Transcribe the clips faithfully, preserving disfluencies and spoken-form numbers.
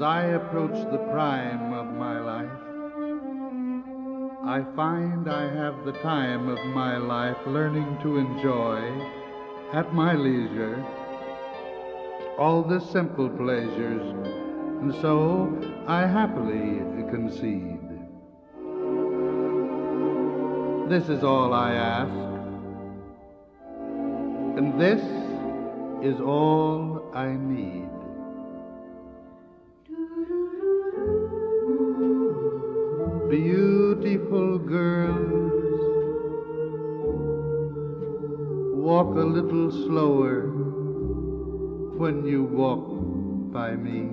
As I approach the prime of my life, I find I have the time of my life learning to enjoy, at my leisure, all the simple pleasures, and so I happily concede. This is all I ask, and this is all I need. Beautiful girls, walk a little slower when you walk by me.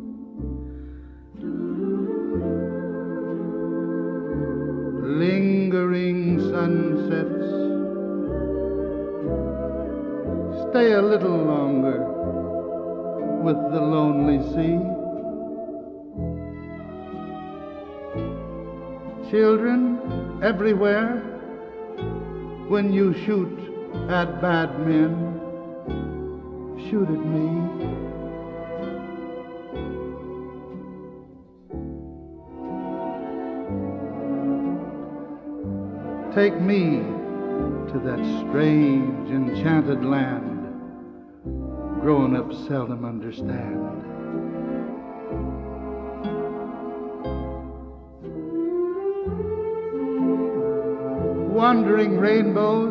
Lingering sunsets, stay a little longer with the lonely sea. Children everywhere, when you shoot at bad men, shoot at me. Take me to that strange, enchanted land grown-ups seldom understand. Wandering rainbows,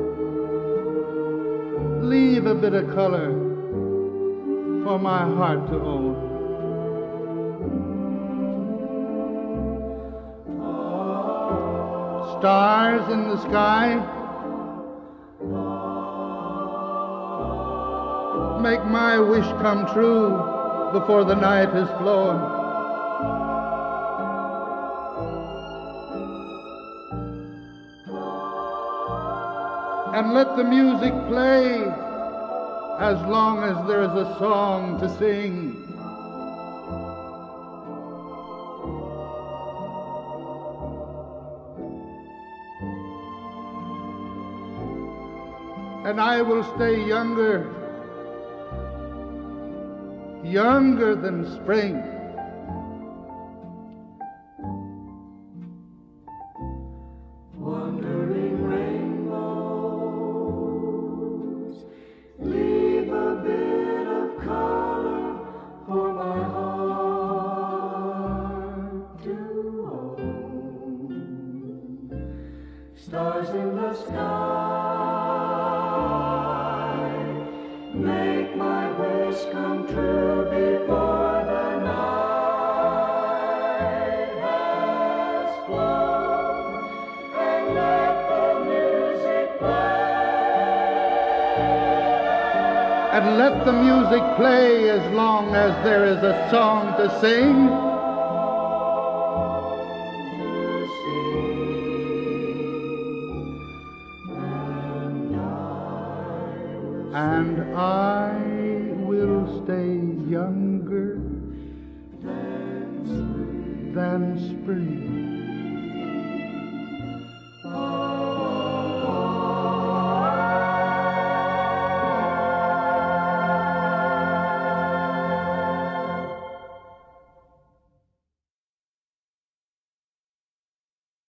leave a bit of color for my heart to own. Stars in the sky, make my wish come true before the night has flown. And let the music play as long as there is a song to sing. And I will stay younger, younger than spring. Wandering rainbows, leave a bit of color for my heart to own. Stars in the sky, make my wish come true before the night has flown, and let the music play. And let the music play as long as there is a song to sing. And I will stay younger than spring.